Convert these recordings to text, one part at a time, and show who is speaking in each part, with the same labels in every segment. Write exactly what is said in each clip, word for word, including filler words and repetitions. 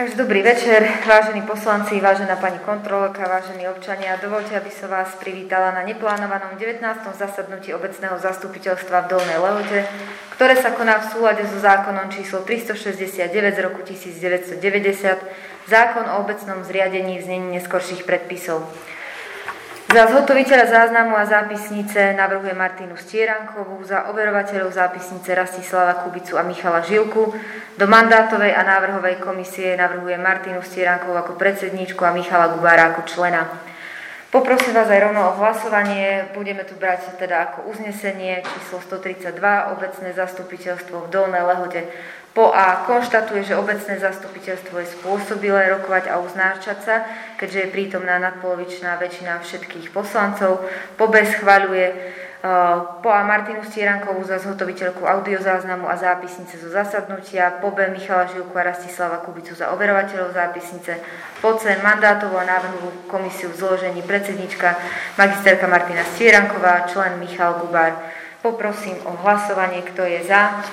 Speaker 1: Takže dobrý večer, vážení poslanci, vážená pani kontrolórka, vážení občania. Dovoľte, aby som vás privítala na neplánovanom devätnástom zasadnutí obecného zastupiteľstva v Dolnej Lehote, ktoré sa koná v súlade so zákonom číslo tristošesťdesiatdeväť z roku tisícdeväťstodeväťdesiat, zákon o obecnom zriadení v znení neskorších predpisov. Za zhotoviteľa záznamu a zápisnice navrhuje Martinu Stierankovú, za overovateľov zápisnice Rastislava Kubicu a Michala Žilku. Do mandátovej a návrhovej komisie navrhuje Martinu Stierankovú ako predsedníčku a Michala Gubára ako člena. Poprosím vás aj rovno o hlasovanie. Budeme tu brať teda ako uznesenie číslo stotridsaťdva, obecné zastupiteľstvo v Dolnej Lehote. Po A konštatuje, že obecné zastupiteľstvo je spôsobilé rokovať a uznášať sa, keďže je prítomná nadpolovičná väčšina všetkých poslancov. Po B schvaľuje uh, po A Martinu Stierankovú za zhotoviteľku audiozáznamu a zápisnice zo zasadnutia, po B Michala Žilku a Rastislava Kubicu za overovateľov zápisnice, po C mandátovú a návrhovú komisiu v zložení predsednička magisterka Martina Stieranková, člen Michal Gubár. Poprosím o hlasovanie, kto je za.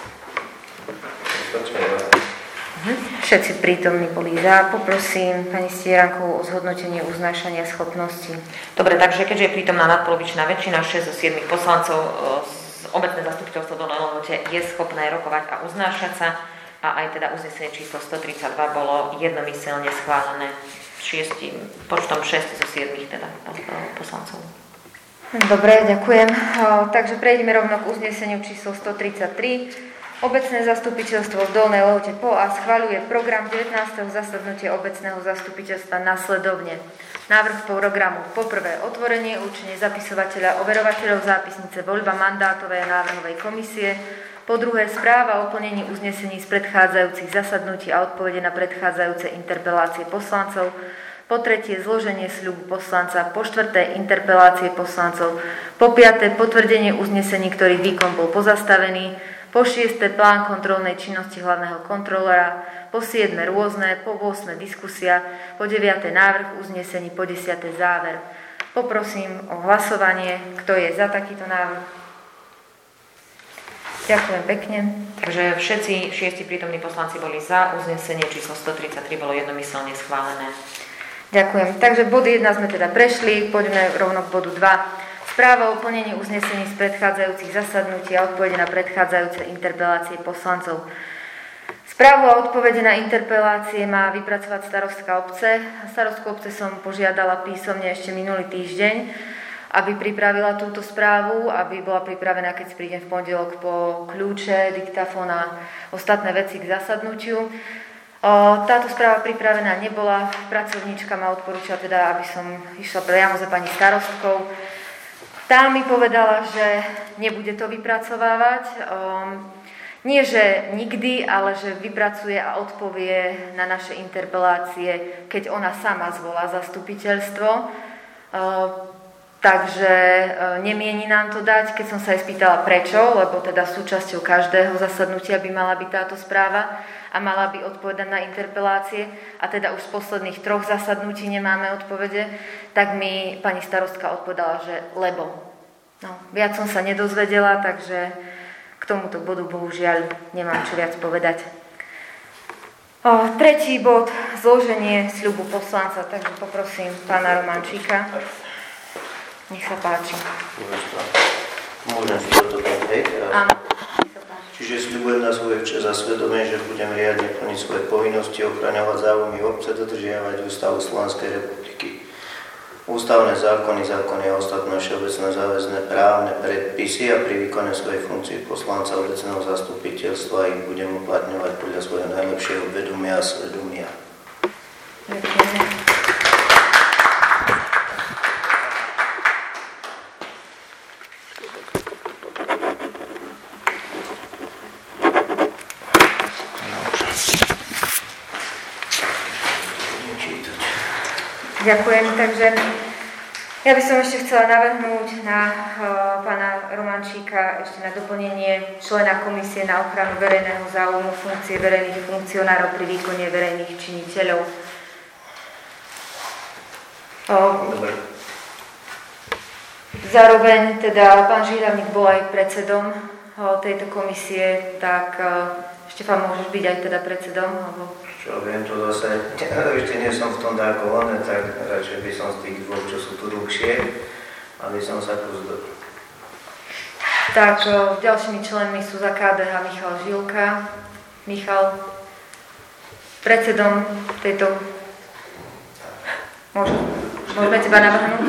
Speaker 1: Všetci prítomní boli za. Poprosím pani Stierankovú o zhodnotenie uznášania schopnosti.
Speaker 2: Dobre, takže keďže je prítomná nadpolovičná väčšina, šesť zo siedmich poslancov z obecné zastupiteľstvo Dolnej Lehote je schopné rokovať a uznášať sa, a aj teda uznesenie číslo stotridsaťdva bolo jednomyselne schválené šiestim, počtom šesť zo siedmich teda poslancov.
Speaker 1: Dobre, ďakujem. Takže prejdeme rovno k uzneseniu číslo stotridsaťtri. Obecné zastupiteľstvo v Dolnej Lehote po A schvaľuje program devätnásteho zasadnutia obecného zastupiteľstva nasledovne. Návrh programu: poprvé otvorenie, určenie zapisovateľa, overovateľov zápisnice, voľba mandátovej a návrhovej komisie, po druhé správa o plnení uznesení z predchádzajúcich zasadnutí a odpovede na predchádzajúce interpelácie poslancov, po tretie zloženie sľubu poslanca, po štvrté interpelácie poslancov, po piate potvrdenie uznesení, ktorých výkon bol pozastavený, po šieste plán kontrolnej činnosti hlavného kontrolora, po siedme rôzne, po ôsme diskusia, po deviate návrh uznesení, po desiate záver. Poprosím o hlasovanie, kto je za takýto návrh. Ďakujem pekne.
Speaker 2: Takže všetci šiesti prítomní poslanci boli za, uznesenie číslo stotridsaťtri bolo jednomyselne schválené.
Speaker 1: Ďakujem. Takže bod jedna sme teda prešli, poďme rovno k bodu dva. Správa o plnení uznesení z predchádzajúcich zasadnutí a odpovede na predchádzajúce interpelácie poslancov. Správu a odpovede na interpelácie má vypracovať starostka obce. Starostku obce som požiadala písomne ešte minulý týždeň, aby pripravila túto správu, aby bola pripravená, keď prídem v pondelok po kľúče, diktafón a ostatné veci k zasadnutiu. Táto správa pripravená nebola. Pracovníčka ma odporúčala teda, aby som išla priamo za pani starostkou. Tá mi povedala, že nebude to vypracovávať. Um, nie, že nikdy, ale že vypracuje a odpovie na naše interpelácie, keď ona sama zvolá zastupiteľstvo. Uh, takže uh, nemieni nám to dať. Keď som sa jej spýtala prečo, lebo teda súčasťou každého zasadnutia by mala byť táto správa a mala by odpovedať na interpelácie, a teda už z posledných troch zasadnutí nemáme odpovede, tak mi pani starostka odpovedala, že lebo. No, viac som sa nedozvedela, takže k tomuto bodu bohužiaľ nemám čo viac povedať. O, tretí bod, zloženie sľubu poslanca, takže poprosím pána Romančíka. Nech sa páči.
Speaker 3: Môžem si toto dať, hej?
Speaker 1: Áno.
Speaker 3: Čiže sľubujem na svoje včas a svedomie, že budem riadne plniť svoje povinnosti, ochraňovať záujmy obce, dodržiavať ústavu Slovenskej republiky, ústavné zákony, zákony a ostatné všeobecné záväzné právne predpisy, a pri výkone svojej funkcie poslanca obecného zastupiteľstva ich budem uplatňovať podľa svojho najlepšieho vedomia a svedomia.
Speaker 1: Ďakujem. Ďakujem, takže ja by som ešte chcela navrhnúť na uh, pána Romančíka ešte na doplnenie člena komisie na ochranu verejného záujmu, funkcie verejných funkcionárov pri výkone verejných činiteľov. Uh, zároveň teda pán Žihľavník bol aj predsedom uh, tejto komisie, tak uh, Štefan, môžeš byť aj teda predsedom? Alebo...
Speaker 3: Čo viem, to zase, ešte nie som v tom dákované, tak radšej by som z tých dvoch, čo sú tu dlhšie, aby som sa pozdol.
Speaker 1: Tak, ďalšími členmi sú za ká dé há Michal Žilka. Michal, predsedom tejto... Môžem, môžeme teba navrhnúť?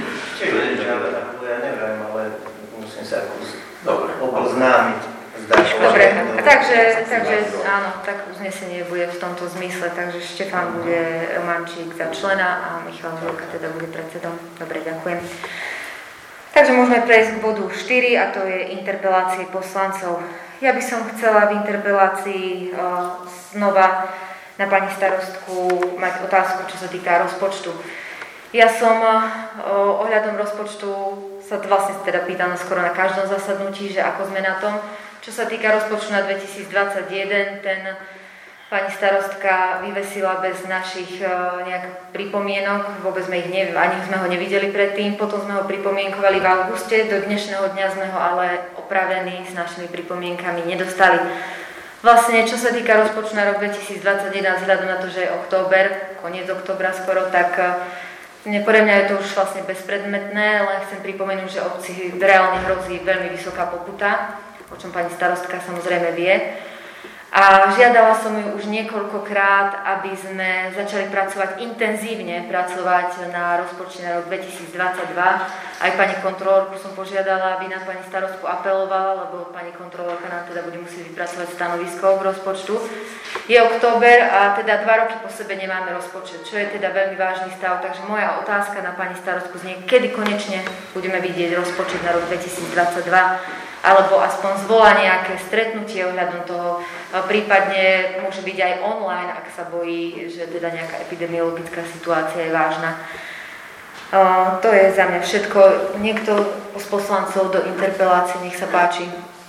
Speaker 3: Ja neviem, ale musím sa oboznámiť.
Speaker 1: Dobre, takže, takže áno, tak uznesenie bude v tomto zmysle, takže Štefan bude Romančík za člena a Michal Žilka teda bude predsedom. Dobre, ďakujem. Takže môžeme prejsť k bodu štyri a to je interpelácie poslancov. Ja by som chcela v interpelácii uh, znova na pani starostku mať otázku, čo sa týka rozpočtu. Ja som uh, ohľadom rozpočtu sa vlastne teda pýtam skoro na každom zasadnutí, že ako sme na tom. Čo sa týka rozpočtu na dvetisícdvadsaťjeden, ten pani starostka vyvesila bez našich uh, nejak pripomienok, vôbec sme ich neviem, ani sme ho nevideli predtým, potom sme ho pripomienkovali v auguste, do dnešného dňa sme ho ale opravený s našimi pripomienkami nedostali. Vlastne, čo sa týka rozpočtu na rok dvetisícdvadsaťjeden, vzhľadom na to, že je október, koniec októbra skoro, tak uh, podľa mňa je to už vlastne bezpredmetné, len chcem pripomenúť, že obci reálne hrozí veľmi vysoká pokuta, o čom pani starostka samozrejme vie. A žiadala som ju už niekoľkokrát, aby sme začali pracovať intenzívne, pracovať na rozpočte na rok dvetisícdvadsaťdva. Aj pani kontrolórku som požiadala, aby na pani starostku apelovala, lebo pani kontrolórka nám teda bude musieť vypracovať stanovisko k rozpočtu. Je október a teda dva roky po sebe nemáme rozpočet, čo je teda veľmi vážny stav. Takže moja otázka na pani starostku znie, kedy konečne budeme vidieť rozpočet na rok dvetisícdvadsaťdva, alebo aspoň zvolá nejaké stretnutie ohľadom toho, prípadne môže byť aj online, ak sa bojí, že teda nejaká epidemiologická situácia je vážna. Uh, to je za mňa všetko. Niekto z poslancov do interpelácie, nech sa páči.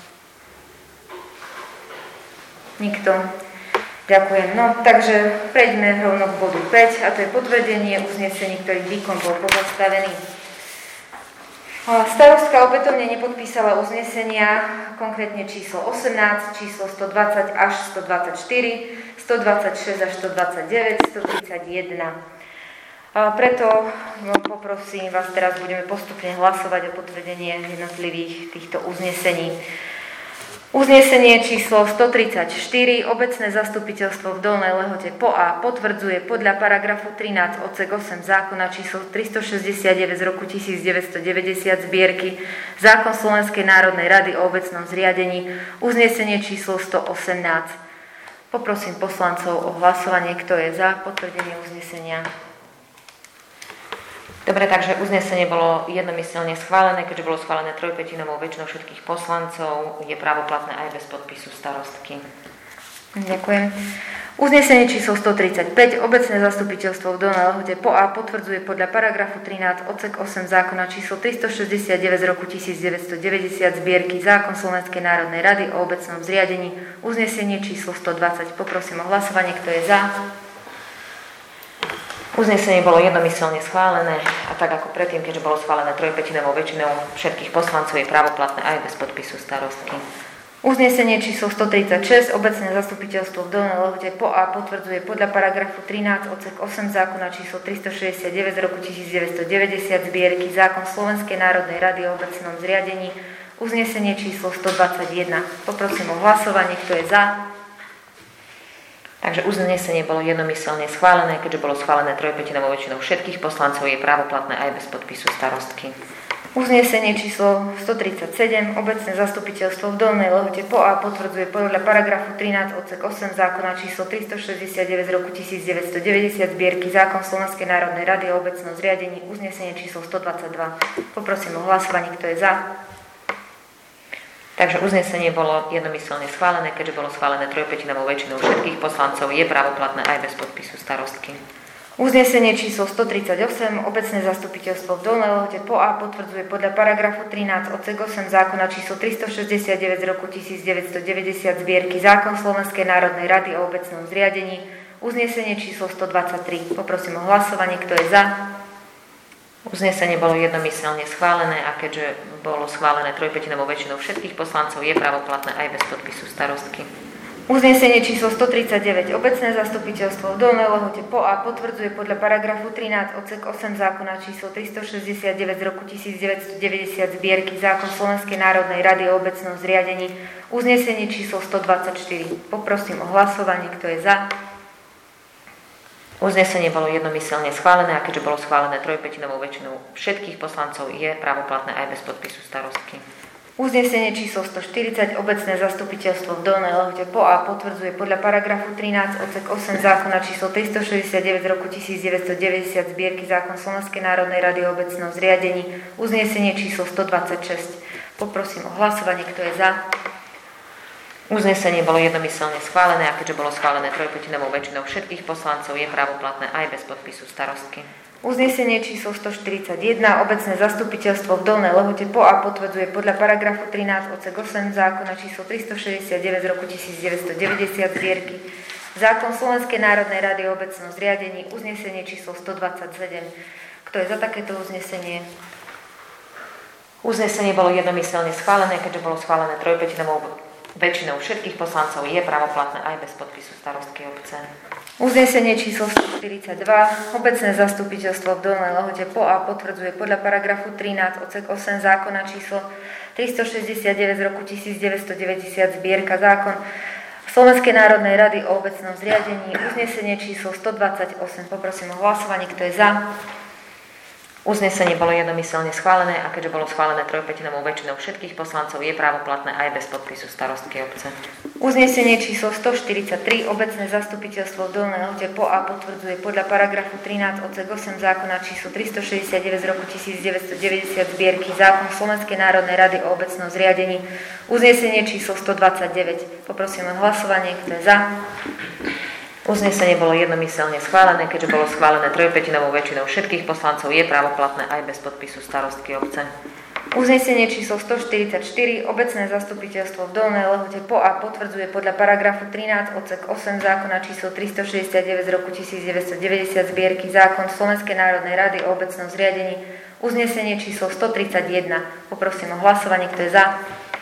Speaker 1: Nikto. Ďakujem. No, takže prejdeme rovno k bodu päť, a to je potvrdenie uznesení, ktorých výkon bol pozastavený. Starostka opätovne nepodpísala uznesenia, konkrétne číslo osemnásť, číslo stodvadsať až stodvadsaťštyri, stodvadsaťšesť až stodvadsaťdeväť, stotridsaťjeden. Preto no, poprosím vás, teraz budeme postupne hlasovať o potvrdenie jednotlivých týchto uznesení. Uznesenie číslo stotridsaťštyri. Obecné zastupiteľstvo v Dolnej Lehote po A potvrdzuje podľa paragrafu trinásť odsek osem zákona číslo tristošesťdesiatdeväť z roku tisícdeväťstodeväťdesiat zbierky Zákon Slovenskej národnej rady o obecnom zriadení uznesenie číslo stoosemnásť. Poprosím poslancov o hlasovanie, kto je za potvrdenie uznesenia.
Speaker 2: Dobre, takže uznesenie bolo jednomyselne schválené, keďže bolo schválené trojpätinovou väčšinou všetkých poslancov, je právoplatné aj bez podpisu starostky.
Speaker 1: Ďakujem. Uznesenie číslo stotridsaťpäť. Obecné zastupiteľstvo v Dolnej Lehote po A potvrdzuje podľa paragrafu trinásť odsek osem zákona číslo tristošesťdesiatdeväť z roku tisícdeväťstodeväťdesiat zbierky Zákon Slovenskej národnej rady o obecnom zriadení uznesenie číslo stodvadsať. Poprosím o hlasovanie, kto je za.
Speaker 2: Uznesenie bolo jednomyselne schválené a tak ako predtým, keďže bolo schválené trojpätinovou väčšinou všetkých poslancov, je právoplatné aj bez podpisu starostky.
Speaker 1: Uznesenie číslo stotridsaťšesť. Obecné zastupiteľstvo v Dolnej Lehote po A potvrdzuje podľa paragrafu trinásť odsek osem zákona číslo tristošesťdesiatdeväť z roku tisícdeväťstodeväťdesiat zbierky Zákon Slovenskej národnej rady o obecnom zriadení uznesenie číslo stodvadsaťjeden. Poprosím o hlasovanie, kto je za.
Speaker 2: Takže uznesenie bolo jednomyselne schválené, keďže bolo schválené trojpätinovou väčšinou všetkých poslancov, je právoplatné aj bez podpisu starostky.
Speaker 1: Uznesenie číslo stotridsaťsedem. Obecné zastupiteľstvo v Dolnej Lehote po A potvrdzuje podľa paragrafu trinásť odsek osem zákona číslo tristošesťdesiatdeväť z roku tisícdeväťstodeväťdesiat zbierky Zákon Slovenskej národnej rady o obecnom zriadení uznesenie číslo stodvadsaťdva. Poprosím o hlasovanie, kto je za.
Speaker 2: Takže uznesenie bolo jednomyselne schválené, keďže bolo schválené trojpätinovou väčšinou všetkých poslancov, je právoplatné aj bez podpisu starostky.
Speaker 1: Uznesenie číslo stotridsaťosem. Obecné zastupiteľstvo v Dolnej Lehote po A potvrdzuje podľa paragrafu trinásť odsek osem zákona číslo tristošesťdesiatdeväť z roku tisícdeväťstodeväťdesiat zbierky Zákon Slovenskej národnej rady o obecnom zriadení uznesenie číslo stodvadsaťtri. Poprosím o hlasovanie, kto je za.
Speaker 2: Uznesenie bolo jednomyselne schválené a keďže bolo schválené trojpätinovou väčšinou všetkých poslancov, je právoplatné aj bez podpisu starostky.
Speaker 1: Uznesenie číslo stotridsaťdeväť. Obecné zastupiteľstvo v Dolnej Lehote po A potvrdzuje podľa paragrafu trinásť odsek osem zákona číslo tristošesťdesiatdeväť z roku tisícdeväťstodeväťdesiat zbierky zákon Slovenskej národnej rady o obecnom zriadení uznesenie číslo stodvadsaťštyri. Poprosím o hlasovanie, kto je za.
Speaker 2: Uznesenie bolo jednomyselne schválené a keďže bolo schválené trojpätinovou väčšinou všetkých poslancov, je právoplatné aj bez podpisu starostky.
Speaker 1: Uznesenie číslo stoštyridsať. Obecné zastupiteľstvo v Dolnej Lehote po A potvrdzuje podľa paragrafu trinásť odsek osem zákona číslo tristošesťdesiatdeväť z roku tisícdeväťstodeväťdesiat zbierky zákon Slovenskej národnej rady o obecnom zriadení uznesenie číslo stodvadsaťšesť. Poprosím o hlasovanie, kto je za.
Speaker 2: Uznesenie bolo jednomyselne schválené a keďže bolo schválené trojpätinovou väčšinou všetkých poslancov, je právoplatné aj bez podpisu starostky.
Speaker 1: Uznesenie číslo stoštyridsaťjeden. Obecné zastupiteľstvo v Dolnej Lehote po A potvrdzuje podľa paragrafu trinásť odsek osem zákona číslo tristošesťdesiatdeväť z roku tisícdeväťstodeväťdesiat zbierky zákon Slovenskej národnej rady o obecnom zriadení uznesenie číslo stodvadsaťsedem. Kto je za takéto uznesenie?
Speaker 2: Uznesenie bolo jednomyselne schválené, keďže bolo schválené trojpätinovou väčšinou všetkých poslancov, je právoplatné aj bez podpisu starostky obce.
Speaker 1: Uznesenie číslo stoštyridsaťdva. Obecné zastupiteľstvo v Dolnej Lehote po A potvrdzuje podľa paragrafu trinásť odsek osem zákona číslo tristošesťdesiatdeväť z roku tisícdeväťstodeväťdesiat zbierka zákon Slovenskej národnej rady o obecnom zriadení uznesenie číslo stodvadsaťosem. Poprosím o hlasovanie, kto je za.
Speaker 2: Uznesenie bolo jednomyselne schválené a keďže bolo schválené trojpätinovou väčšinou všetkých poslancov, je právoplatné aj bez podpisu starostky obce.
Speaker 1: Uznesenie číslo stoštyridsaťtri. Obecné zastupiteľstvo v Dolnej Lehote po A potvrdzuje podľa paragrafu trinásť odsek osem zákona číslo tristošesťdesiatdeväť z roku tisícdeväťstodeväťdesiat zbierky zákon Slovenskej národnej rady o obecnom zriadení uznesenie číslo stodvadsaťdeväť. Poprosím o hlasovanie, kto je za.
Speaker 2: Uznesenie bolo jednomyselne schválené, keďže bolo schválené trojpätinovou väčšinou všetkých poslancov, je právoplatné aj bez podpisu starostky obce.
Speaker 1: Uznesenie číslo stoštyridsaťštyri. Obecné zastupiteľstvo v Dolnej Lehote po A potvrdzuje podľa paragrafu trinásť odsek osem zákona číslo tristošesťdesiatdeväť z roku tisícdeväťstodeväťdesiat zbierky zákon Slovenskej národnej rady o obecnom zriadení uznesenie číslo stotridsaťjeden. Poprosím o hlasovanie, kto je za.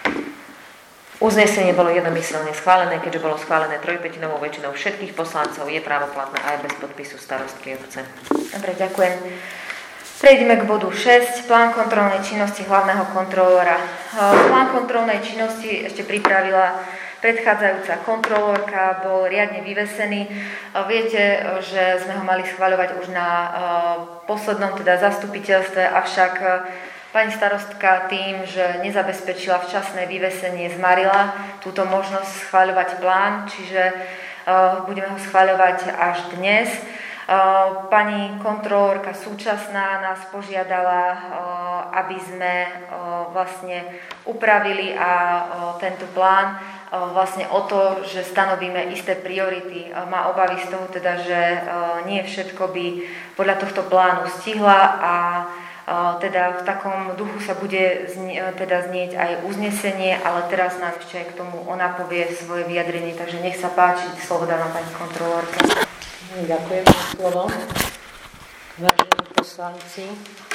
Speaker 2: Uznesenie bolo jednomyselne schválené, keďže bolo schválené trojpätinovou väčšinou všetkých poslancov, je právoplatné aj bez podpisu starostky obce.
Speaker 1: Dobre, ďakujem. Prejdeme k bodu šesť. Plán kontrolnej činnosti hlavného kontrolóra. Plán kontrolnej činnosti ešte pripravila predchádzajúca kontrolórka, bol riadne vyvesený. Viete, že sme ho mali schvaľovať už na poslednom teda zastupiteľstve, avšak pani starostka tým, že nezabezpečila včasné vyvesenie, zmarila túto možnosť schvaľovať plán, čiže uh, budeme ho schvaľovať až dnes. Uh, pani kontrolórka súčasná nás požiadala, uh, aby sme uh, vlastne upravili a uh, tento plán uh, vlastne o to, že stanovíme isté priority. Uh, má obavy z toho teda, že uh, nie všetko by podľa tohto plánu stihla a teda v takom duchu sa bude zni- teda znieť aj uznesenie, ale teraz nám ešte aj k tomu ona povie svoje vyjadrenie, takže nech sa páči, slovo dávam pani kontrolórke.
Speaker 4: Ďakujem za slovo. Vážení poslanci,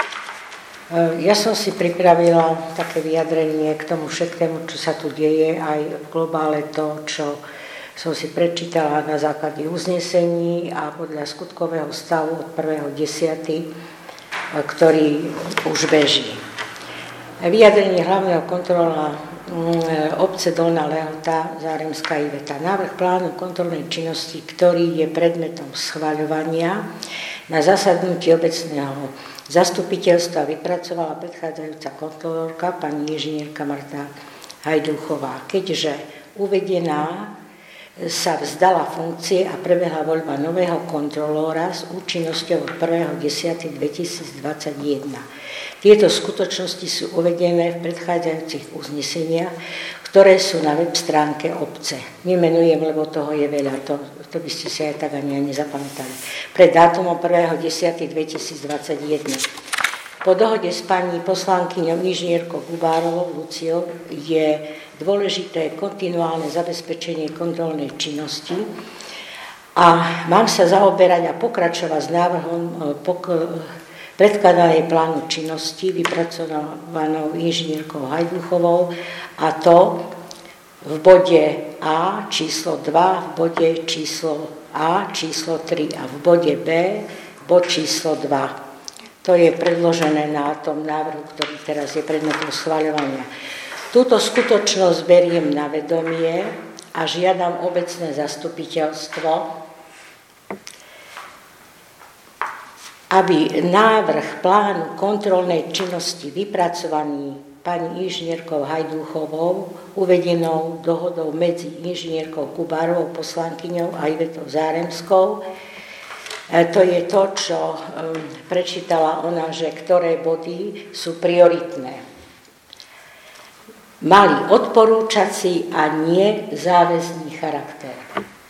Speaker 4: ja som si pripravila také vyjadrenie k tomu všetkému, čo sa tu deje, aj v globále to, čo som si prečítala na základe uznesení a podľa skutkového stavu od prvého desiateho ktorý už beží. Vyjadrenie hlavného kontrola obce Dolná Lehota, Záremská Iveta. Návrh plánu kontrolnej činnosti, ktorý je predmetom schvaľovania na zasadnutí obecného zastupiteľstva, vypracovala predchádzajúca kontrolórka pani inžinierka Marta Hajdúchová. Keďže uvedená sa vzdala funkcie a prebehla voľba nového kontrolóra s účinnosťou od prvého desiateho dvetisícdvadsaťjeden. Tieto skutočnosti sú uvedené v predchádzajúcich uzneseniach, ktoré sú na web stránke obce. Vymenujem, lebo toho je veľa, to, to by ste si aj tak ani nezapamätali. Pred dátumom prvého desiateho dvetisícdvadsaťjeden. Po dohode s pani poslankyňou inžinierkou Gubárovou Luciou je dôležité kontinuálne zabezpečenie kontrolnej činnosti a mám sa zaoberať a pokračovať s návrhom pok- predkladanej plánu činnosti vypracovanou inžinierkou Hajdúchovou, a to v bode A číslo dva, v bode číslo A číslo tri a v bode B bod číslo dva. To je predložené na tom návrhu, ktorý teraz je predmetom schvaľovania. Túto skutočnosť beriem na vedomie a žiadam obecné zastupiteľstvo, aby návrh plánu kontrolnej činnosti vypracovaný pani inžinierkou Hajdúchovou, uvedenou dohodou medzi inžinierkou Kubárovou, poslankyňou a Ivetou Záremskou. To je to, čo prečítala ona, že ktoré body sú prioritné. Mali odporúčací a nie záväzný charakter.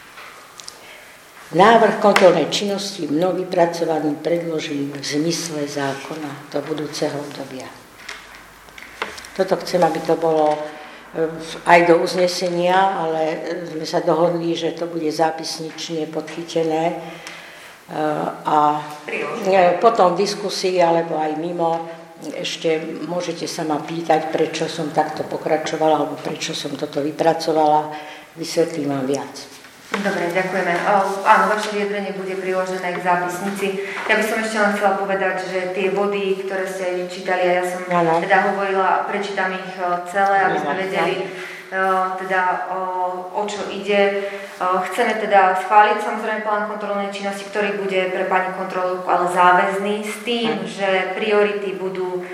Speaker 4: Návrh kontrolnej činnosti mnou vypracovaný predložím v zmysle zákona do budúceho obdobia. Toto chcem, aby to bolo aj do uznesenia, ale sme sa dohodli, že to bude zápisnične podchytené a potom v diskusii alebo aj mimo ešte môžete sa ma pýtať, prečo som takto pokračovala alebo prečo som toto vypracovala. Vysvetlím vám viac.
Speaker 1: Dobre, ďakujeme. O, áno, vaše vyjadrenie bude priložené k zápisnici. Ja by som ešte len chcela povedať, že tie body, ktoré ste aj čítali, a ja som ano. teda hovorila, prečítam ich celé, aby sme vedeli o, teda o, o čo ide. O, chceme teda schváliť samozrejme plán kontrolnej činnosti, ktorý bude pre pani kontrolórku ale záväzný, s tým, že priority budú o,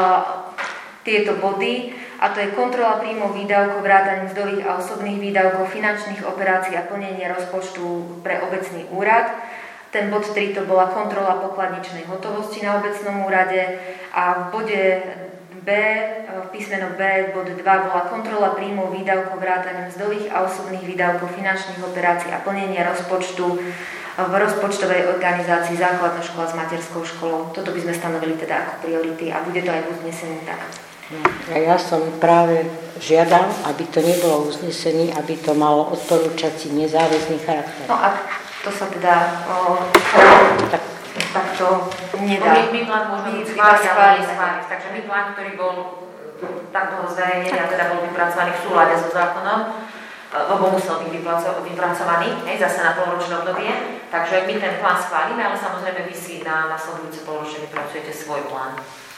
Speaker 1: tieto body, a to je kontrola príjmov, výdavkov, vrátane mzdových a osobných výdavkov, finančných operácií a plnenie rozpočtu pre obecný úrad. Ten bod tri to bola kontrola pokladničnej hotovosti na obecnom úrade a v bode B, v písmeno B, bod dva bola kontrola príjmov, výdavkov, vrátane mzdových a osobných výdavkov, finančných operácií a plnenie rozpočtu v rozpočtovej organizácii základná škola s materskou školou. Toto by sme stanovili teda ako priority a bude to aj v uznesení tak.
Speaker 4: A ja som práve žiadal, aby to nebolo uznesení, aby to malo odporúčací nezáväzný charakter.
Speaker 1: No a to sa teda o, tak, tak to nedá.
Speaker 2: My, my plán môžeme schváliť, schváliť, schváliť. Takže my plán, ktorý bol takto zverejnený a teda bol vypracovaný v súlade so zákonom, lebo musel byť vypracovaný, hej, zase na polročné obdobie. Takže my ten plán schválime, ale samozrejme vy si na nasledujúce polročne vypracujete svoj plán.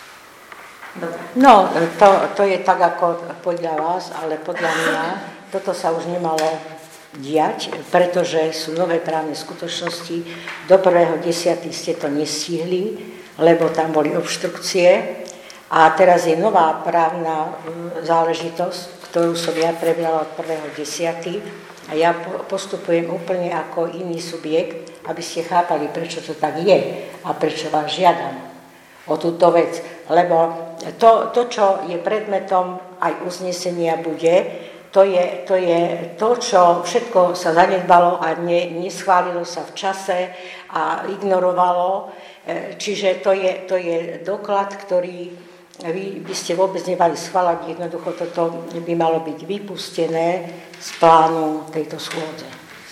Speaker 4: Dobre. No, to, to je tak ako podľa vás, ale podľa mňa toto sa už nemalo diať, pretože sú nové právne skutočnosti. Do prvého desiatého ste to nestihli, lebo tam boli obštrukcie a teraz je nová právna záležitosť, ktorú som ja prebrala od prvého desiatého a ja postupujem úplne ako iný subjekt, aby ste chápali, prečo to tak je a prečo vás žiadam o túto vec, lebo to, to, čo je predmetom aj uznesenia bude, to je to, je to čo všetko sa zanedbalo a ne, neschválilo sa v čase a ignorovalo, čiže to je, to je doklad, ktorý vy by ste vôbec nemali schváľať, jednoducho toto by malo byť vypustené z plánu tejto schôdze.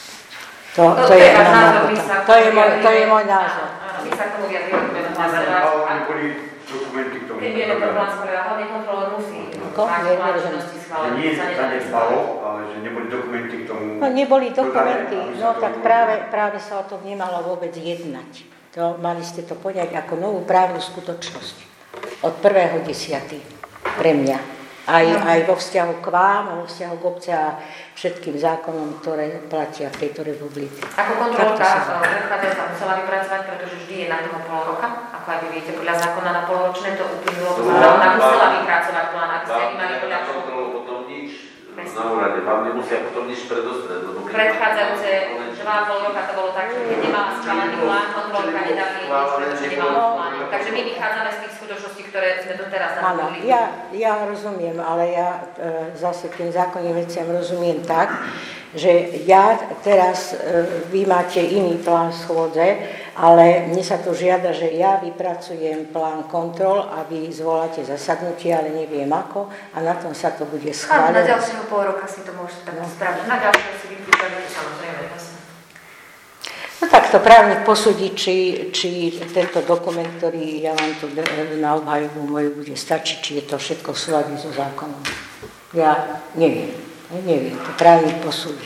Speaker 4: To, to, to, je, názor, to, je, môj, to je môj názor.
Speaker 2: My sa k tomu vyjadrujeme.
Speaker 5: Neboli dokumenty k tomu.
Speaker 2: Keď vieme to plán schváľovať, hlavne kontrolór musí.
Speaker 4: Ako?
Speaker 5: Nie sa zanedbalo, ale že neboli dokumenty k tomu.
Speaker 4: No neboli dokumenty, no tak práve, práve sa o tom nemalo vôbec jednať. To, mali ste to poňať ako novú právnu skutočnosť. Od prvého desiatého pre mňa. Aj, aj vo vzťahu k vám, vo vzťahu k obce a všetkým zákonom, ktoré platia v tejto republike.
Speaker 2: Ako kontrolka predchádzajúca sa musela vypracovať, pretože vždy je na toho pol roka, ako aj vy viete, podľa zákona na polročné to uplynulo, to znamená, ona musela vypracovať plán, aby ste mali podľa
Speaker 6: kontrolu potom nič na úrade, vám nemusia potom nič predostrieť.
Speaker 2: Predchádzajúce dva a pol roka to bolo tak, že keď nemala schválený plán, kontrolka nedali nič, pretože nemala plán. Takže my vychádzame z tých skutočností, ktoré sme doteraz navodili.
Speaker 4: Ja, ja rozumiem, ale ja e, zase tým zákonným veciam rozumiem tak, že ja teraz, e, vy máte iný plán schôdze, ale mne sa to žiada, že ja vypracujem plán kontrol a vy zvoláte zasadnutie, ale neviem ako a na tom sa to bude schváľovať.
Speaker 1: Na ďalšieho pol roka si to môžete tak no. spraviť. Na ďalšieho si vypúšťate samozrejme.
Speaker 4: No tak to právnik posúdi, či, či tento dokument, ktorý ja vám tu na obhajobu moju bude stačiť, či je to všetko v súlade so zákonom. Ja neviem. Ja neviem, to právnik posúdi.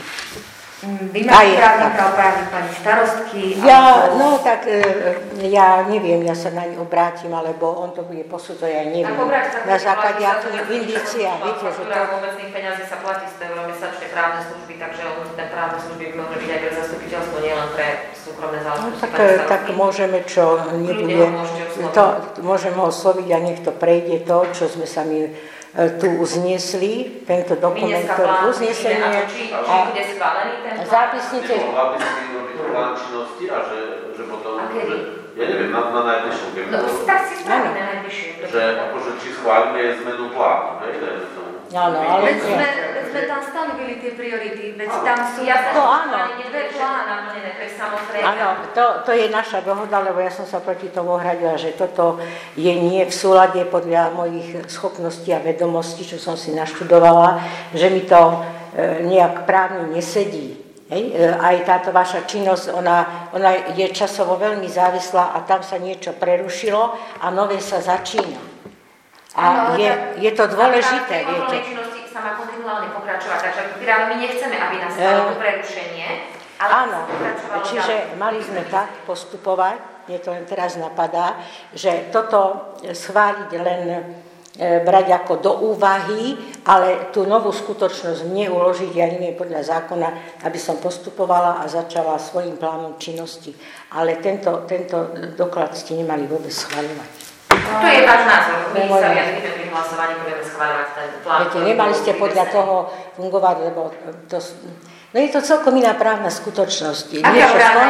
Speaker 1: Vy máte právnika, opravní pani starostky?
Speaker 4: Ja, alebo... no tak e, ja neviem, ja sa na ňu obrátim, alebo on to bude posudzovať, ja neviem. Na základe akých indícií, viete, že to...
Speaker 2: Obecných peňazí sa platí z toho mesačnej právnej služby, takže ten právne služby by mohli byť aj pre zastupiteľstvo, nielen pre súkromné záležitosti.
Speaker 4: No, tak, tak môžeme, čo nebude, to, môžeme ho osloviť a nech to prejde to, čo sme sa my tu uzniesli, tento dokument, ktorý uznesenie
Speaker 2: a bude schválený ten
Speaker 4: zápisnice.
Speaker 6: Mohla by si robiť plán činnosti a že, že potom, že, ja neviem, na, na najbližšom gebu.
Speaker 2: No tak si spravíme na najbližšie.
Speaker 6: Že akože či schválime zmenu plánu, hej, dajme tomu.
Speaker 4: Áno, ale...
Speaker 1: Veď sme, veď sme tam stanovili tie priority, veď tam sú...
Speaker 2: Ja
Speaker 4: to áno.
Speaker 2: Dve plány naplnené, to je samozrejme.
Speaker 4: Áno, to, to je naša dohoda, lebo ja som sa proti tomu ohradila, že toto je nie v súlade podľa mojich schopností a vedomostí, čo som si naštudovala, že mi to e, nejak právne nesedí. Hej? E, aj táto vaša činnosť, ona, ona je časovo veľmi závislá a tam sa niečo prerušilo a nové sa začína. A ano, je, je to dôležité, viete.
Speaker 2: A činnosti sa má kontinuálne pokračovať, takže my nechceme, aby nastalo to prerušenie, ale
Speaker 4: áno, čiže mali sme tak postupovať, mne to len teraz napadá, že toto schváliť len e, brať ako do úvahy, ale tú novú skutočnosť mne uložiť, ja neviem podľa zákona, aby som postupovala a začala svojím plánom činnosti. Ale tento, tento doklad ste nemali vôbec schváľovať.
Speaker 2: To je váš názor. My sa vyjadríme pri hlasovaní, budeme schváľovať ten plán.
Speaker 4: Viete, nemali ste podľa toho fungovať, lebo to, no je to celkom iná právna skutočnosť.
Speaker 2: Aká právna?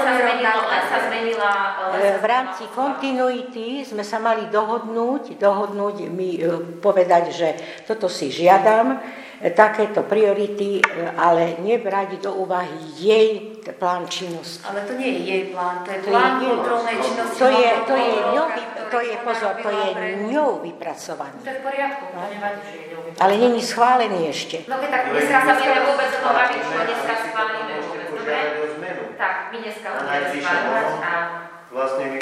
Speaker 2: Len sa zmenila...
Speaker 4: V rámci kontinuity sme sa mali dohodnúť, dohodnúť, mi povedať, že toto si žiadam, takéto priority, ale nebrať do úvahy jej plán činnosti.
Speaker 1: Ale to nie je jej plán, to je plán kontrolnej činnosti.
Speaker 4: To je, to je ňou, to je, pozor, to je ňou vypracovaný.
Speaker 2: To je v poriadku, to nevadí, že je ňou vypracovaný.
Speaker 4: Ale není schválený ešte.
Speaker 2: No keď tak dneska sa budeme vôbec o tom baviť, čo dneska schválime vôbec, dobre? Tak, my dneska budeme schváľovať a...
Speaker 3: Vlastne my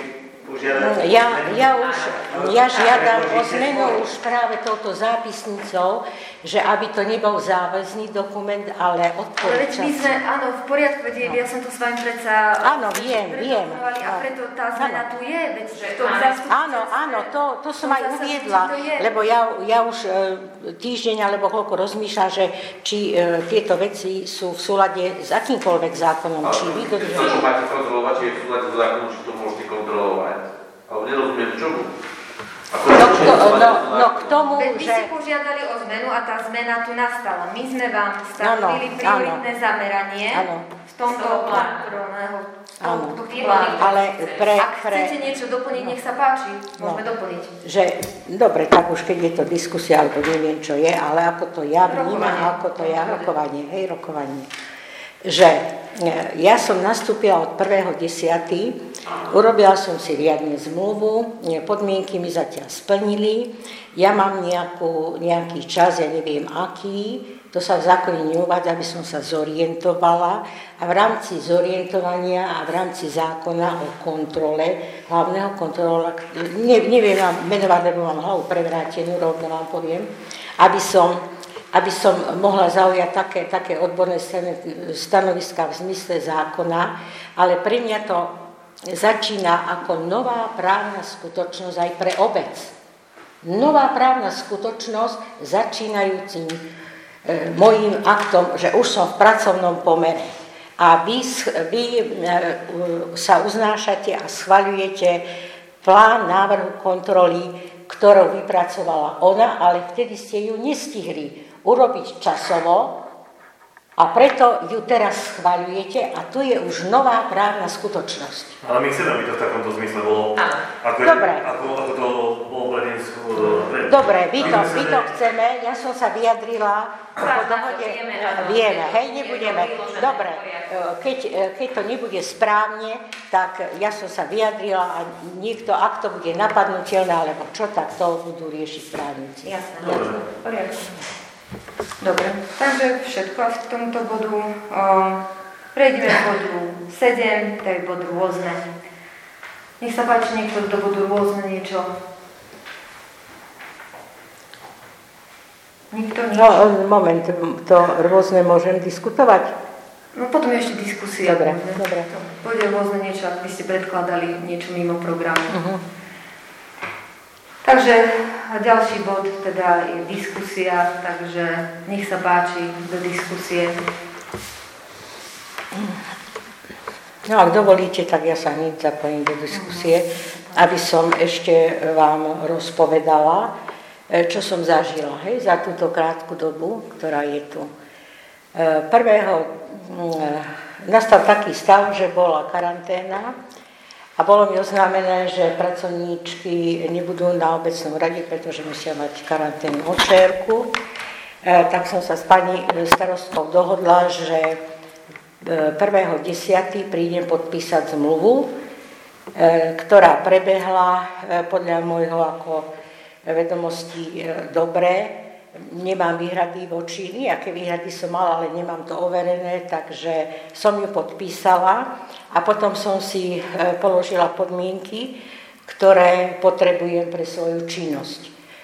Speaker 4: Ja, ja už ja žiadam o zmenu už práve touto zápisnicou, že aby to nebol záväzný dokument, ale odporúčací.
Speaker 1: Ale veď my sme, áno, v poriadku, veď no. Ja som to s vami predsa...
Speaker 4: Áno, viem, viem.
Speaker 1: A preto tá zmena tu je, veď to
Speaker 4: zástupci... Áno, áno, to, to som aj uviedla, lebo ja, ja už e, týždeň alebo koľko rozmýšľam, že či e, tieto veci sú v súlade s akýmkoľvek zákonom,
Speaker 6: ale
Speaker 4: či vy dodržujete.
Speaker 6: To, čo máte kontrolovať, či je v súlade s zákonom, či to môžete kontrolovať. Ale nerozumiem čomu.
Speaker 4: No, kto, no, no k tomu,
Speaker 1: Veď vy
Speaker 4: že...
Speaker 1: ste požiadali o zmenu a tá zmena tu nastala. My sme vám stanovili prioritné zameranie
Speaker 4: áno.
Speaker 1: v tomto plánu.
Speaker 4: Ale pre,
Speaker 1: Ak
Speaker 4: pre...
Speaker 1: chcete niečo doplniť, nech sa páči, môžeme
Speaker 4: no,
Speaker 1: doplniť.
Speaker 4: Že, dobre, tak už keď je to diskusia, alebo neviem, čo je, ale ako to ja vnímam, ako to ja rokovanie, hej, rokovanie. Že ja som nastúpila od prvého desiateho urobila som si riadne zmluvu, podmienky mi zatiaľ splnili, ja mám nejakú, nejaký čas, ja neviem aký, to sa v zákone neuvádza, aby som sa zorientovala a v rámci zorientovania a v rámci zákona o kontrole, hlavného kontrola, ne, neviem vám menovať, lebo mám hlavu prevrátenú, rovno vám poviem, aby som aby som mohla zaujať také, také odborné stanoviská v zmysle zákona, ale pre mňa to začína ako nová právna skutočnosť aj pre obec. Nová právna skutočnosť začínajúcim e, mojím aktom, že už som v pracovnom pomere. A vy, vy e, sa uznášate a schvaľujete plán návrhu kontroly, ktorú vypracovala ona, ale vtedy ste ju nestihli urobiť časovo a preto ju teraz schvaľujete a tu je už nová právna skutočnosť.
Speaker 5: Ale my chceme, aby to v takomto zmysle bolo. Ako,
Speaker 4: dobre.
Speaker 5: Ako, ako to bolo pre dnes.
Speaker 4: Dobre, my to, my to chceme, ja som sa vyjadrila po dohode, vieme, hej, nebudeme. Dobre, keď, keď to nebude správne, tak ja som sa vyjadrila a niekto, ak to bude napadnutelné, alebo čo, tak to budú riešiť právnici.
Speaker 1: Jasné, jasné, poriadku. Dobre, takže všetko a k tomuto bodu. O, prejdeme k bodu sedem, to je bod rôzne. Nech sa páči niekto do bodu rôzne niečo. Nikto nič?
Speaker 4: No, moment, to rôzne môžem diskutovať?
Speaker 1: No potom je ešte diskusia.
Speaker 4: Dobre, dobre.
Speaker 1: Pôjde rôzne niečo, ak by ste predkladali niečo mimo programu.
Speaker 4: Uh-huh.
Speaker 1: Takže ďalší bod teda je diskusia, takže nech sa páči do diskusie.
Speaker 4: No ak dovolíte, tak ja sa hneď zapojím do diskusie, aby som ešte vám rozpovedala, čo som zažila, hej, za túto krátku dobu, ktorá je tu. Prvého nastal taký stav, že bola karanténa a bolo mi oznámené, že pracovníčky nebudú na obecnom rade, pretože musia mať karanténnu odčerku. Tak som sa s pani starostkou dohodla, že prvého desiateho prídem podpísať zmluvu, ktorá prebehla podľa môjho ako vedomostí dobre. Nemám výhrady voči, nejaké výhrady som mala, ale nemám to overené, takže som ju podpísala a potom som si položila podmienky, ktoré potrebujem pre svoju činnosť.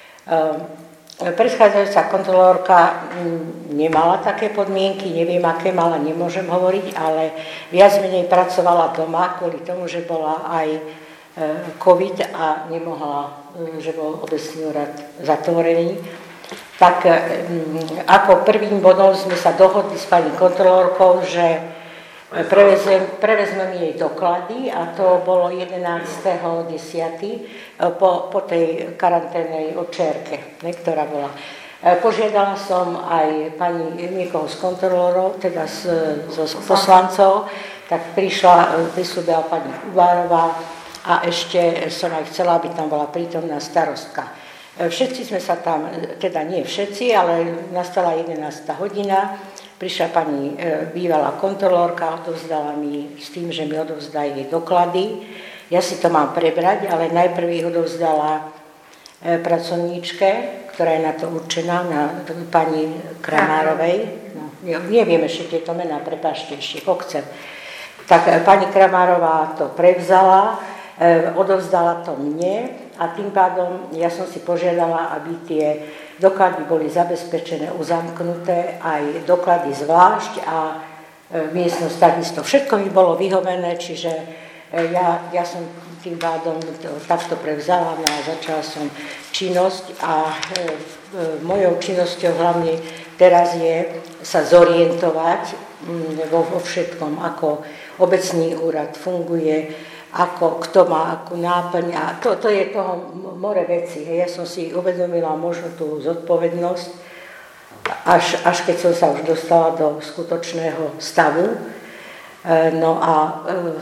Speaker 4: Predchádzajúca kontrolórka nemala také podmienky, neviem, aké mala, nemôžem hovoriť, ale viac menej pracovala doma kvôli tomu, že bola aj COVID a nemohla, že bol obecný úrad zatvorený. Tak ako prvým bodom sme sa dohodli s pani kontrolórkou, že prevezme, prevezmeme jej doklady a to bolo jedenásteho desiateho po, po tej karanténnej odčerke, ne, ktorá bola. Požiadala som aj pani niekoho z kontrolórov, teda z, z poslancov, tak prišla, prislúbila pani Ubárová a ešte som aj chcela, aby tam bola prítomná starostka. Všetci sme sa tam, teda nie všetci, ale nastala jedenásta hodina, prišla pani bývalá kontrolórka, odovzdala mi s tým, že mi odovzdá jej doklady. Ja si to mám prebrať, ale najprv ich odovzdala pracovníčke, ktorá je na to určená, na pani Kramárovej. No, neviem ešte tieto mená, prepáčte ešte, ako chcem. Tak pani Kramárová to prevzala, odovzdala to mne a tým pádom ja som si požiadala, aby tie doklady boli zabezpečené, uzamknuté, aj doklady zvlášť a miestnosť takisto. Všetko mi bolo vyhovené, čiže ja, ja som tým pádom to, takto prevzala a začala som činnosť a e, mojou činnosťou hlavne teraz je sa zorientovať vo, vo všetkom, ako obecný úrad funguje, ako, kto má akú náplň a to, to je toho more veci. Ja som si uvedomila možno tú zodpovednosť, až, až keď som sa už dostala do skutočného stavu. No a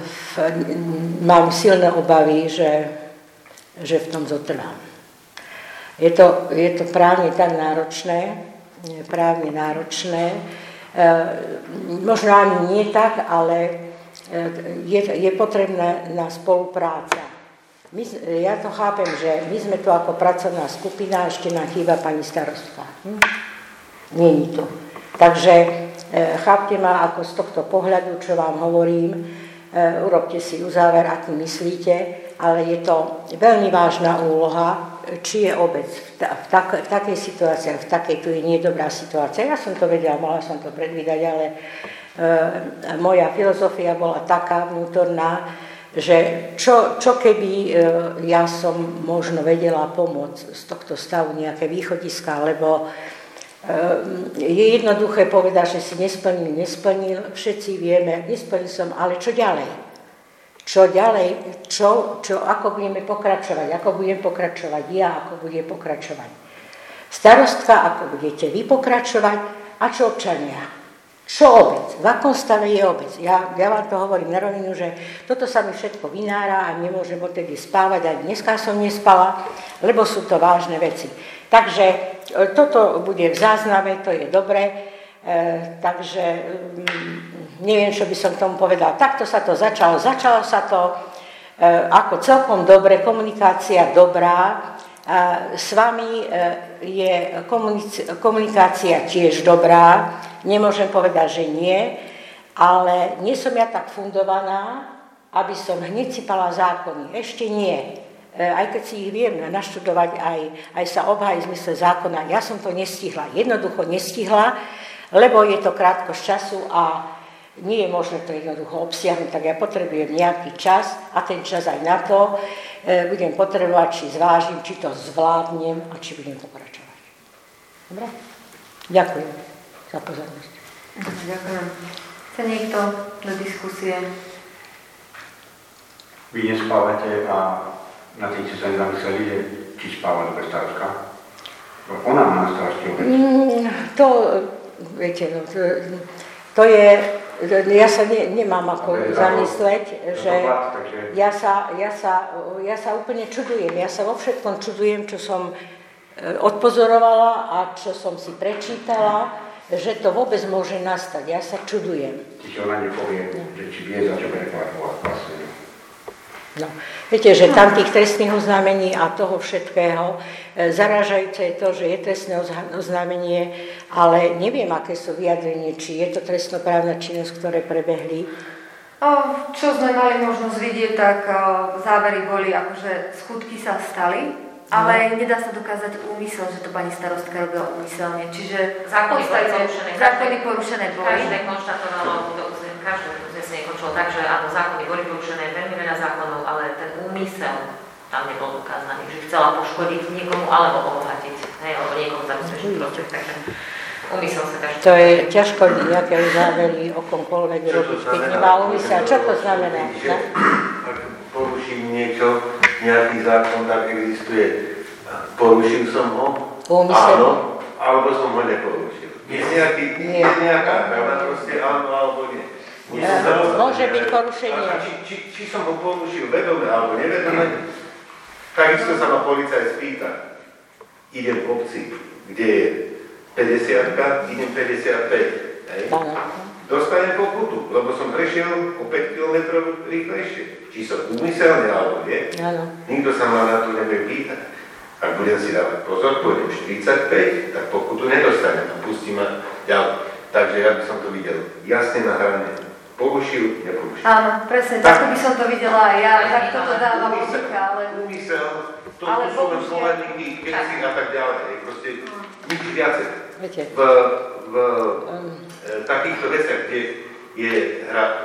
Speaker 4: mám silné obavy, že, že v tom zotrvám. Je to, je to právne tak náročné, právne náročné, možno ani nie tak, ale Je, je potrebná na spolupráca. My, ja to chápem, že my sme tu ako pracovná skupina, ešte nám chýba pani starostka. Hm? Nie je tu. Takže e, chápte ma ako z tohto pohľadu, čo vám hovorím, e, urobte si uzáver, aký myslíte, ale je to veľmi vážna úloha, či je obec v, ta, v, tak, v takej situácii, v takej tu je nedobrá situácia. Ja som to vedela, mala som to predvídať, ale E, moja filozofia bola taká vnútorná, že čo, čo keby e, ja som možno vedela pomôcť z tohto stavu nejaké východiska, lebo e, je jednoduché povedať, že si nesplnil, nesplnil, všetci vieme, nesplnil som, ale čo ďalej? Čo ďalej? Čo, čo, ako budeme pokračovať? Ako budem pokračovať ja? Ako budem pokračovať starostka? Ako budete vy pokračovať? A čo občania? Čo obec? V akom stave je obec? Ja, ja vám to hovorím na rovinu, že toto sa mi všetko vynára a nemôžem odtedy spávať, aj dneska som nespala, lebo sú to vážne veci. Takže toto bude v zázname, to je dobré, e, takže mm, neviem, čo by som tomu povedala. Takto sa to začalo, začalo sa to e, ako celkom dobre, komunikácia dobrá, a s vami je komunikácia tiež dobrá, nemôžem povedať, že nie, ale nie som ja tak fundovaná, aby som hneď sypala zákony. Ešte nie. aj keď si ich viem naštudovať, aj, aj sa obhájiť v zmysle zákona, ja som to nestihla. Jednoducho nestihla, lebo je to krátko z času a nie je možné to jednoducho obsiahnuť, tak ja potrebujem nejaký čas a ten čas aj na to e, budem potrebovať, či zvážim, či to zvládnem a či budem pokračovať. Dobre? Ďakujem za pozornosť.
Speaker 1: Ďakujem. Chce niekto do diskusie?
Speaker 5: Vy nespávate a na tým, čo sa nezamysleli, že či spáva dobre starostka? Ona má na starosti obec.
Speaker 4: Mm, to, viete, no, to, to je, ja sa ne, nemám ako zamysleť, že ja sa, ja, sa, ja sa úplne čudujem. Ja sa vo všetkom čudujem, čo som odpozorovala a čo som si prečítala, že to vôbec môže nastať. Ja sa čudujem.
Speaker 5: Čiže ona nepovie, no. že či vie, za čo bude vlastne.
Speaker 4: No, viete, že tam tých trestných oznámení a toho všetkého, e, zarážajúce je to, že je trestné oznámenie, ale neviem, aké sú vyjadrenie, či je to trestnoprávna činnosť, ktoré prebehli.
Speaker 1: O, čo sme mali možnosť vidieť, tak o, závery boli, akože skutky sa stali, ale nedá sa dokázať úmysel, že to pani starostka robila úmyselne. Čiže
Speaker 2: zákony boli porušené.
Speaker 1: Zákony porušené boli.
Speaker 2: Každé konštatovalo, každé uznesenie končilo tak, že áno, zákony boli porušené, veľmi veľa zákonov, ale ten úmysel tam nebol dokázaný, že chcela poškodiť niekomu alebo obohatiť, hej, alebo niekomu zabezpečiť prospech, takže úmysel sa každý.
Speaker 4: To je ťažko nejaké závery o komkoľvek robiť, keď nemá úmysel. Čo to znamená?
Speaker 7: Že, ak poruším niečo, nejaký zákon, tak existuje. Porušil som ho?
Speaker 4: Úmysel?
Speaker 7: Áno, alebo som ho neporušil. Je nejaký, nie. je nejaká pravda, proste áno, alebo nie. nie
Speaker 4: ja, môže byť porušenie.
Speaker 7: Či, či, či som ho porušil vedome alebo nevedome, takisto sa ma policajt spýta. Idem v obci, kde je päťdesiatka, idem päťdesiatpäť. Dostanem pokutu, lebo som prešiel o päť kilometrov rýchlejšie. Či som úmyselne alebo nie, ano. Nikto sa ma na to nebude pýtať. Ak budem si dávať pozor, pôjdem štyridsaťpäť, tak pokutu nedostanem a pustím ma ďalej. Takže ja by som to videl jasne na hrane. Porušil, neporušil.
Speaker 1: Áno, presne, tak by som to videla aj ja, tak toto dáva logika, ale...
Speaker 7: Úmysel, to sú len pohľadníky, keci a tak ďalej. Proste nič viacej. V, v um. takýchto veciach, kde je hra uh,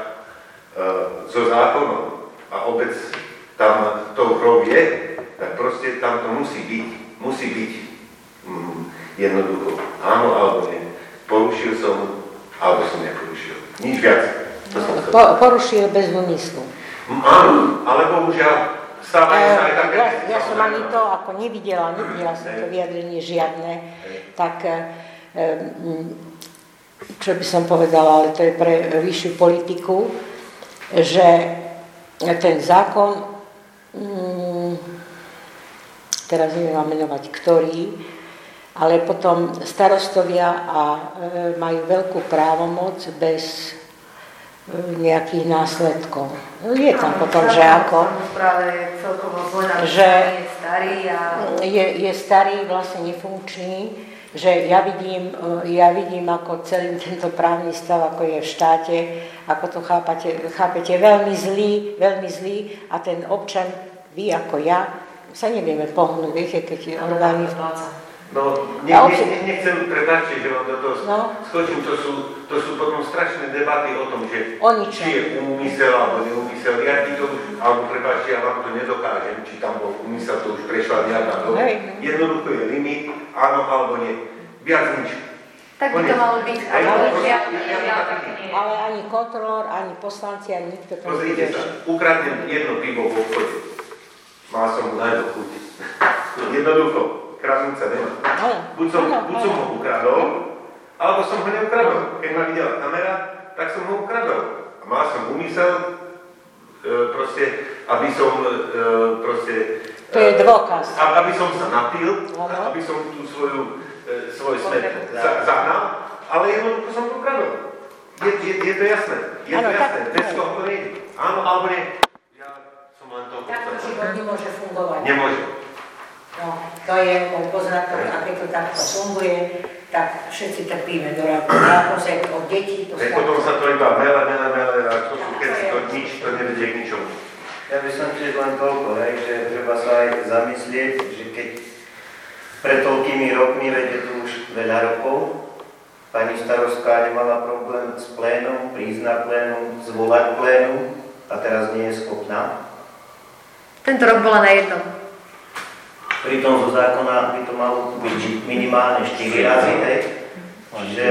Speaker 7: so zákonom a obec tam to hrou je, tak proste tam to musí byť. Musí byť mm, jednoducho. Áno alebo nie. Porušil som, alebo som neporušil. Nič viac. To som
Speaker 4: po, porušil bez úmyslu.
Speaker 7: Áno, ale bohužiaľ stávajú sa aj také...
Speaker 4: Ja, ja som ani to ako nevidela, nevidela som to vyjadrenie žiadne, tak čo by som povedala, ale to je pre vyššiu politiku, že ten zákon, teraz neviem vám menovať ktorý, ale potom starostovia a majú veľkú právomoc bez nejakých následkov. Je tam potom, že ako... Že
Speaker 1: je starý a...
Speaker 4: Je, je starý, vlastne nefunkčný, že ja vidím, ja vidím ako celý tento právny stav, ako je v štáte, ako to chápate, chápete, veľmi zlý, veľmi zlý a ten občan, vy ako ja, sa nevieme pohnúť, viete, keď je orgány...
Speaker 7: No, ne, ne, ne, nechcem, prepáčte, že vám do toho no. skočím, to sú, to sú potom strašné debaty o tom, že
Speaker 4: o
Speaker 7: či je úmysel alebo neúmysel. Ja ti to už, alebo prepáčte, ja vám to nedokážem, či tam bol úmysel, to už prešla nejaká doba. Jednoducho je limit, áno alebo nie. Viac nič.
Speaker 1: Tak by to malo byť.
Speaker 7: Aj,
Speaker 1: ale,
Speaker 7: ja,
Speaker 1: ja,
Speaker 7: ja, ja,
Speaker 4: ale ani kontrolór, ani poslanci, ani nikto to
Speaker 7: pozrite sa, ukradnem jedno pivo v obchode. Mal som najdo chuť. Jednoducho. Kradnúť sa nemá. Buď som, buď som ho ukradol, alebo som ho neukradol. Keď ma videla kamera, tak som ho ukradol. A mal som úmysel, e, proste, aby som, e, proste...
Speaker 4: To je dôkaz.
Speaker 7: E, aby som sa napil, ano. Aby som tú svoju, e, svoj smet za, zahnal, ale jednoducho som to ukradol. Je, je, je to jasné. Je ano, to jasné. Bez toho to nejde. Áno, alebo nie. Ja som len toho...
Speaker 4: Tak to život nemôže fungovať.
Speaker 7: Nemôže.
Speaker 4: No, to je môj poznatok, a keď to takto funguje, tak všetci trpíme do rákozek od detí.
Speaker 7: Potom sa to iba mele, mele, mele, a to sú keď to nič, to nevedie k ničomu.
Speaker 3: Ja by som tiež len toľko, hej, že treba sa aj zamyslieť, že keď pred toľkými rokmi, veď tu už veľa rokov, pani starostka nemala problém s plénom, prísť na plénum, zvolať plénum a teraz nie je schopná.
Speaker 1: Tento rok bola na jednom.
Speaker 3: Pritom zo zákona by to malo byť minimálne štyri razy, hej. Čiže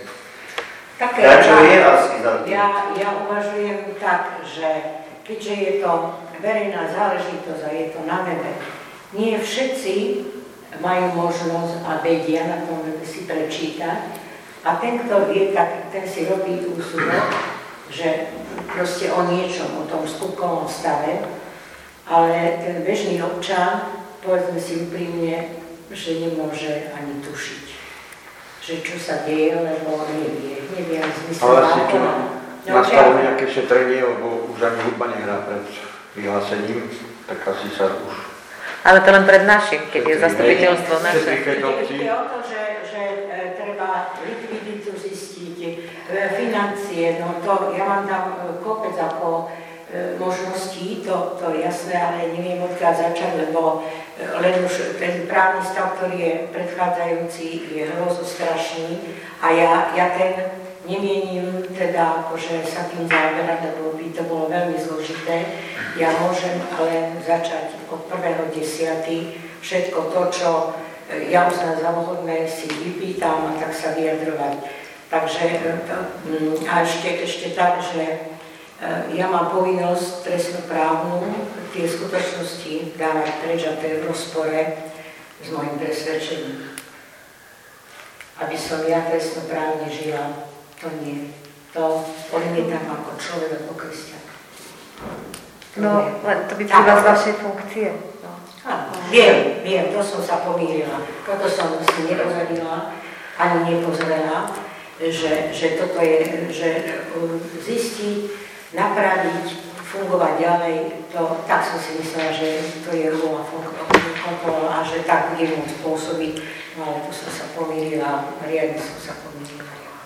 Speaker 4: Také,
Speaker 3: dačo je asi za tým.
Speaker 4: Ja, ja uvažujem tak, že keďže je to verejná záležitosť a je to na webe, nie všetci majú možnosť a vedia na tom webe si prečítať. A ten, kto vie, tak ten si robí úsudok, že proste o niečom, o tom skutkovom stave, ale ten bežný občan, povedzme si úprimne, že nemôže ani tušiť, že čo sa deje, lebo nevie, nevie v zmysle zákona.
Speaker 5: Nastalo nejaké šetrenie, lebo už ani hudba nehrá pred vyhlásením, tak asi sa už...
Speaker 2: Ale to len pred našim, keď je zastupiteľstvo naše.
Speaker 4: Ide o to, že, že e, treba likviditu zistiť, e, financie, no to, ja mám tam e, kopec ako e, možností, to, to je jasné, ale neviem odkiaľ začať, lebo e, len už ten právny stav, ktorý je predchádzajúci, je hrozostrašný a ja, ja ten nemienim teda akože sa tým zaoberať, lebo by to bolo veľmi zložité. Ja môžem ale začať od prvého desiateho všetko to, čo ja uznám za vhodné, si vypýtam a tak sa vyjadrovať. Takže a ešte, ešte tak, že ja mám povinnosť trestnoprávnu tie skutočnosti dávať preč a to je v rozpore s mojim presvedčením. Aby som ja trestnoprávne žila. To nie. To odmietam ako človek, ako kresťan.
Speaker 1: No, len to vyplýva z vašej funkcie. No.
Speaker 4: Áno, viem, viem, to som sa pomýlila. Toto som si nepovedila, ani nepozrela, že, že toto je, že zistiť, napraviť, fungovať ďalej, to, tak som si myslela, že to je rôla kontrola a že tak budem môcť spôsobiť, no ale tu som sa pomýlila, riadne som sa pomýlila.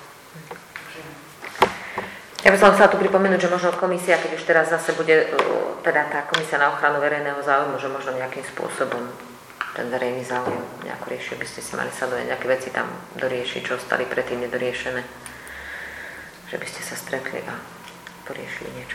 Speaker 2: Ja by som chcela tu pripomenúť, že možno komisia, keď už teraz zase bude, teda tá komisia na ochranu verejného záujmu, že možno nejakým spôsobom ten verejný záujem nejako rieši, by ste si mali sledovať nejaké veci tam doriešiť, čo ostali predtým nedoriešené, že by ste sa stretli a poriešili niečo.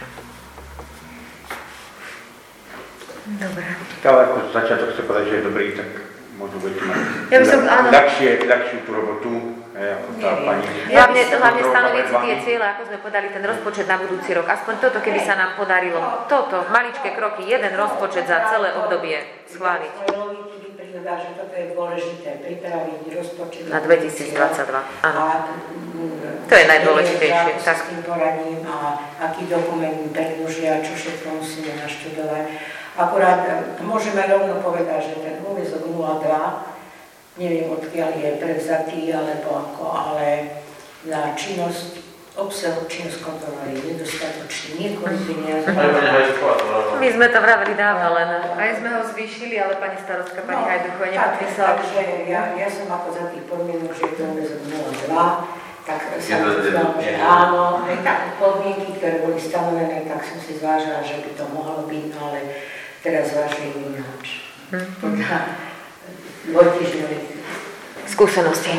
Speaker 2: Dobre.
Speaker 5: Ale ako začiatok chcem povedať, že je dobrý, tak možno budete mať
Speaker 1: ja by som, áno.
Speaker 5: ľahšie, ľahšiu tú robotu, ako tá pani.
Speaker 2: Hlavne, hlavne stanoviť si tie cieľe, ako sme podali ten rozpočet na budúci rok. Aspoň toto, keby sa nám podarilo, toto, maličké kroky, jeden rozpočet za celé obdobie schváliť.
Speaker 4: Že toto je dôležité, pripraviť rozpočet
Speaker 2: na dvetisícdvadsaťdva, áno. To je najdôležitejšie.
Speaker 4: Tak s tým poradím a aký dokument predložia, čo všetko musíme naštudovať. Akurát môžeme rovno povedať, že ten úväzok nula dva, neviem odkiaľ je prevzatý, alebo ako, ale na činnosť, obsah činnosť kontroly je nedostatočný, niekoľko peniazí.
Speaker 2: My sme to vraveli dávno, len...
Speaker 1: Aj sme ho zvýšili, ale pani starostka, pani no, Hajduchová nepodpísala.
Speaker 4: Takže ja, ja som ako za tých podmienok, že je to úväzok nula dva, tak sa myslím, že áno, aj také podmienky, ktoré boli stanovené, tak som si zvážila, že by to mohlo byť, no ale teraz zvážujem ináč. Podľa dvojtýždňových
Speaker 2: skúsenosti.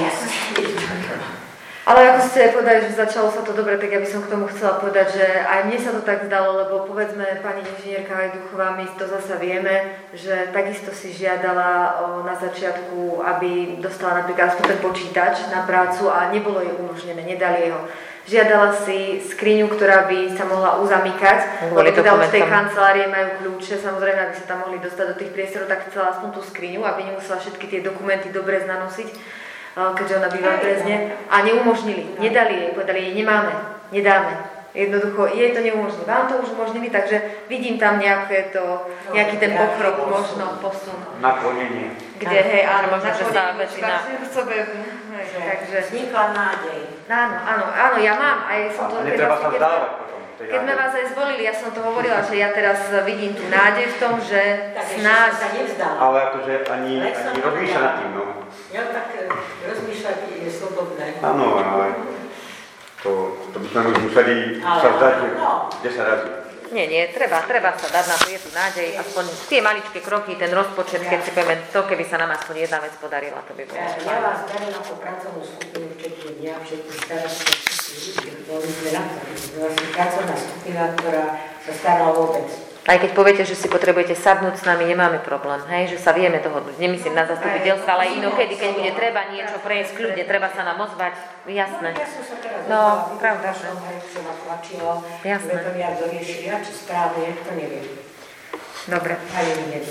Speaker 1: Ale ako ste povedali, že začalo sa to dobre, tak ja by som k tomu chcela povedať, že aj mne sa to tak zdalo, lebo povedzme pani inžinierka Hajduchová, my to zasa vieme, že takisto si žiadala na začiatku, aby dostala napríklad aspoň ten počítač na prácu a nebolo jej umožnené, nedali jej ho. Žiadala si skriňu, ktorá by sa mohla uzamykať, lebo teda už tej kancelárie majú kľúče, samozrejme, aby sa tam mohli dostať do tých priestorov, tak chcela aspoň tú skriňu, aby nemusela všetky tie dokumenty dobre nanosiť, keďže ona býva v Brezne, a neumožnili, nedali jej, povedali jej, nemáme, nedáme. Jednoducho, jej to neumožní. Vám to už umožnili, takže vidím tam nejaké to, nejaký ten pokrok, možno posun.
Speaker 5: Naklonenie.
Speaker 1: Kde, hej, áno,
Speaker 2: možno, že sa väčšina...
Speaker 1: Takže...
Speaker 4: Vznikla nádej.
Speaker 1: Áno, áno, áno, ja mám, aj som to...
Speaker 5: Netreba sa vzdávať potom.
Speaker 1: Keď sme vás aj zvolili, ja som to hovorila, že ja teraz vidím tú nádej v tom, že snáď...
Speaker 4: sa nevzdala.
Speaker 5: Ale akože ani, ani rozmýšľa nad tým, no.
Speaker 4: Ja tak rozmýšľať je slobodné.
Speaker 5: Áno, ale to, to by sme už museli ale, sa vzdať
Speaker 4: no.
Speaker 5: desať razy.
Speaker 2: Nie, nie, treba, treba sa dať na to, je tu nádej, aspoň tie maličké kroky, ten rozpočet, keď si povieme to, keby sa nám aspoň jedna vec podarila, to by bolo.
Speaker 4: Ja, ja vás beriem ako pracovnú skupinu, všetkých dňa, všetkých starostov, všetkých ľudí, ktorí sme na to. Vlastne pracovná skupina, ktorá sa stará o obec.
Speaker 2: Aj keď poviete, že si potrebujete sadnúť s nami, nemáme problém, hej, že sa vieme dohodnúť. Nemyslím na zastupiteľstvo, ale inokedy, keď bude treba niečo prejsť kľudne, treba sa nám ozvať, jasné.
Speaker 4: Ja som sa teraz
Speaker 2: No,
Speaker 4: ozvala,
Speaker 2: pravda,
Speaker 4: že čo ma tlačilo,
Speaker 2: jasné.
Speaker 4: že to viac doriešili, a či správne, to neviem.
Speaker 2: Dobre.
Speaker 4: Ani mi neviem.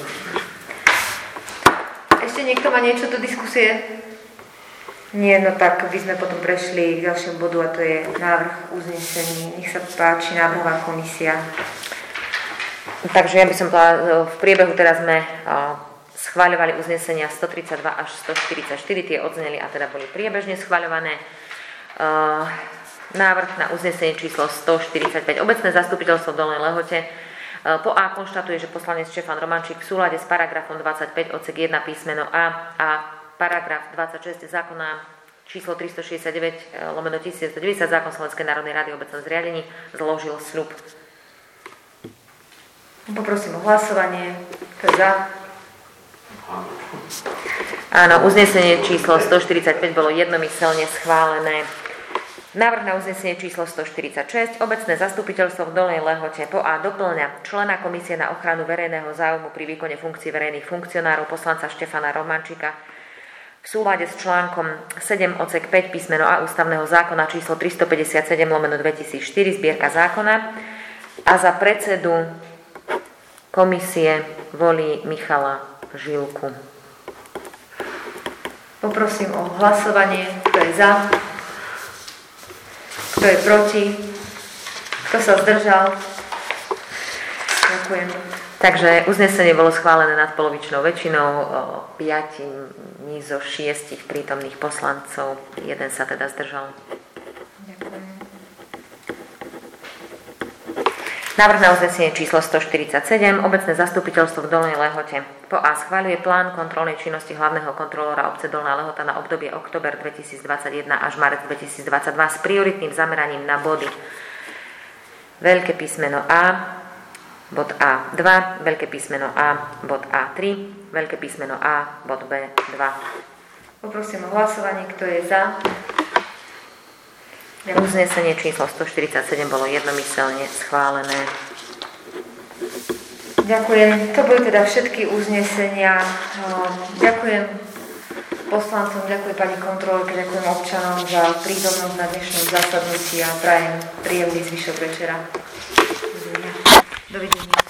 Speaker 1: Ešte niekto má niečo do diskusie? Nie, no tak by sme potom prešli k ďalšiemu bodu a to je návrh uznesení. Nech sa páči, návrhová komisia.
Speaker 2: Takže ja by som povedala, v priebehu teraz sme schváľovali uznesenia stotridsaťdva až stoštyridsaťštyri, tie odzneli a teda boli priebežne schváľované. Návrh na uznesenie číslo stoštyridsaťpäť. Obecné zastupiteľstvo v Dolnej Lehote po A konštatuje, že poslanec Štefan Romančík v súlade s paragrafom dvadsaťpäť odsek jeden písmeno A a paragraf dvadsaťšesť zákona číslo tristošesťdesiatdeväť lomeno tisícdeväťstodeväťdesiat zákon Slovenskej národnej rady o obecnom zriadení zložil sľub.
Speaker 1: Poprosím o hlasovanie. Kto je za?
Speaker 2: Áno, uznesenie číslo stoštyridsaťpäť bolo jednomyselne schválené. Návrh na uznesenie číslo stoštyridsaťšesť. Obecné zastupiteľstvo v Dolnej Lehote po A doplňa člena komisie na ochranu verejného záujmu pri výkone funkcií verejných funkcionárov poslanca Štefana Romančíka v súlade s článkom sedem odsek päť písmeno A ústavného zákona číslo tristopäťdesiatsedem lomeno dvetisícštyri zbierka zákona a za predsedu komisie volí Michala Žilku.
Speaker 1: Poprosím o hlasovanie. Kto je za? Kto je proti? Kto sa zdržal? Ďakujem.
Speaker 2: Takže uznesenie bolo schválené nadpolovičnou väčšinou, piatimi zo šiestich prítomných poslancov, jeden sa teda zdržal.
Speaker 1: Ďakujem.
Speaker 2: Návrh na uznesenie číslo stoštyridsaťsedem. Obecné zastupiteľstvo v Dolnej Lehote po A schvaľuje plán kontrolnej činnosti hlavného kontrolóra obce Dolná Lehota na obdobie október dvetisícdvadsaťjeden až marec dvetisícdvadsaťdva s prioritným zameraním na body veľké písmeno A, bod á dva, veľké písmeno A, bod á tri, veľké písmeno A, bod bé dva.
Speaker 1: Poprosím o hlasovanie. Kto je za?
Speaker 2: Uznesenie číslo stoštyridsaťsedem bolo jednomyselne schválené.
Speaker 1: Ďakujem. To boli teda všetky uznesenia. Ďakujem poslancom, ďakujem pani kontrolorke, ďakujem občanom za prítomnosť na dnešnom zasadnutí a prajem príjemný zvyšok večera. Dovidenia.